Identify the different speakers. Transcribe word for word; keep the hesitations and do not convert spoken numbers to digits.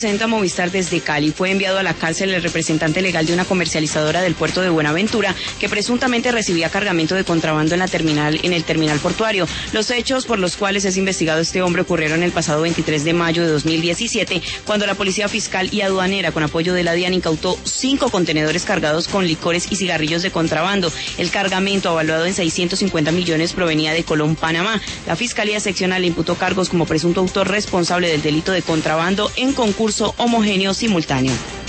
Speaker 1: Presenta Movistar desde Cali. Fue enviado a la cárcel el representante legal de una comercializadora del puerto de Buenaventura que presuntamente recibía cargamento de contrabando en la terminal, en el terminal portuario. Los hechos por los cuales es investigado este hombre ocurrieron el pasado veintitrés de mayo de dos mil diecisiete, cuando la policía fiscal y aduanera, con apoyo de la DIAN, incautó cinco contenedores cargados con licores y cigarrillos de contrabando. El cargamento, avaluado en seiscientos cincuenta millones, provenía de Colón, Panamá. La Fiscalía Seccional le imputó cargos como presunto autor responsable del delito de contrabando en concurso homogéneo simultáneo.